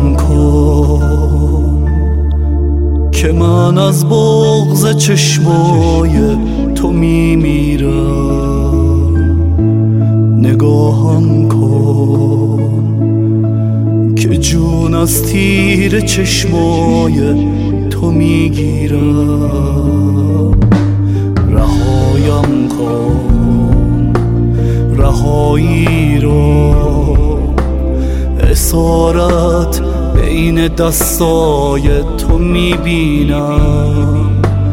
رهایم کن که من از بغض چشمای تو میمیرم. نگاهم کن که جون از تیر چشمای تو میگیرم. رهایم کن رهایی رو، اسارت بین دستای تو میبینم.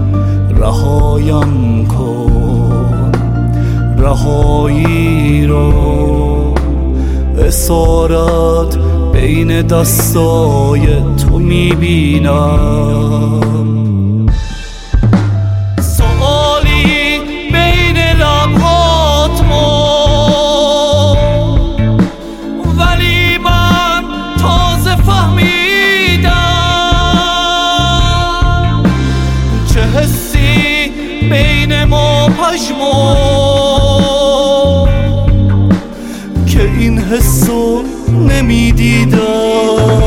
رهایم کن رهایی رو، اسارت بین دستای تو میبینم. سوالی بین لبهات ولی من تازه فهمیدم چه حسی بین ما پژمرد که این حسو نمیدیدم.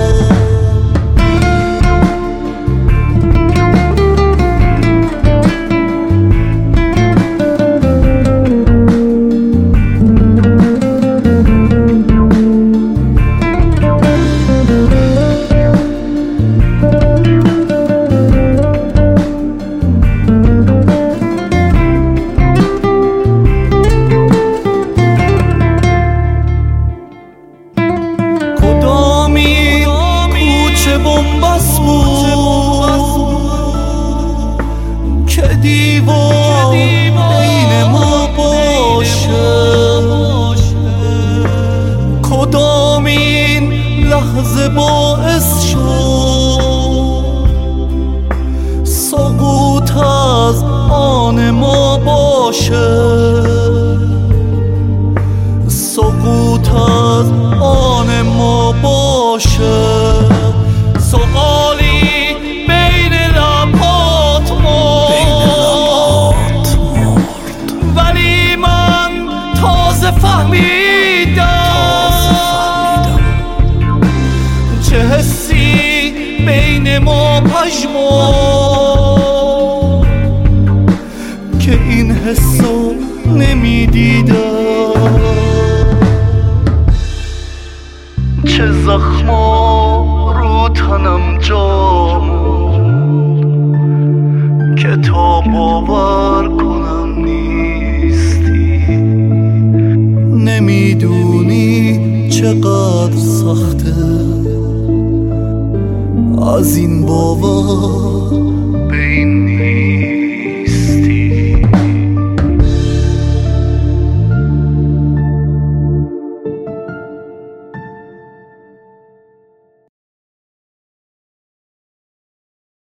بنبست بود که دیوار بین ما باشه. کدام این لحظه باعث شد سقوط از آن ما باشه. سقوط از آن ما باشه. سوالی بین لبهات مرد ولی من تازه فهمیدم چه حسی بین ما پژمرد که این حسو نمیدیدم. چه زخما رو تنم جا موند که تا باور کنم نیستی. نمیدونی چقدر سخته از این باور